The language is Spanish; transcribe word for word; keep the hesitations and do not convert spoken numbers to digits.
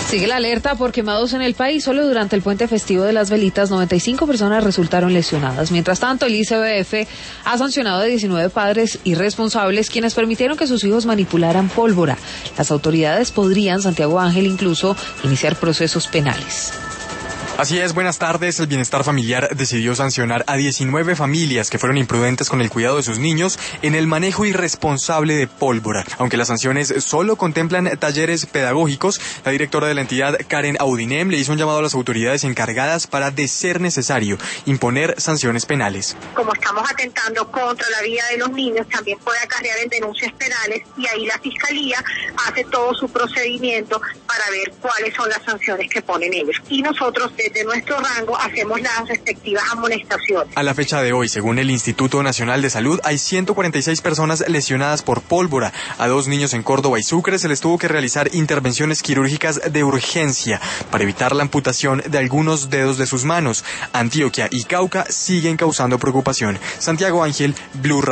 Sigue la alerta por quemados en el país. Solo durante el puente festivo de las velitas, noventa y cinco personas resultaron lesionadas. Mientras tanto, el I C B F ha sancionado a diecinueve padres irresponsables quienes permitieron que sus hijos manipularan pólvora. Las autoridades podrían, Santiago Ángel, incluso iniciar procesos penales. Así es, buenas tardes. El Bienestar Familiar decidió sancionar a diecinueve familias que fueron imprudentes con el cuidado de sus niños en el manejo irresponsable de pólvora. Aunque las sanciones solo contemplan talleres pedagógicos, la directora de la entidad, Karen Audinem, le hizo un llamado a las autoridades encargadas para, de ser necesario, imponer sanciones penales. Como estamos atentando contra la vida de los niños, también puede acarrear en denuncias penales y ahí la Fiscalía hace todo su procedimiento para ver cuáles son las sanciones que ponen ellos. Y nosotros, desde nuestro rango, hacemos las respectivas amonestaciones. A la fecha de hoy, según el Instituto Nacional de Salud, hay ciento cuarenta y seis personas lesionadas por pólvora. A dos niños en Córdoba y Sucre se les tuvo que realizar intervenciones quirúrgicas de urgencia para evitar la amputación de algunos dedos de sus manos. Antioquia y Cauca siguen causando preocupación. Santiago Ángel, Blue Radio.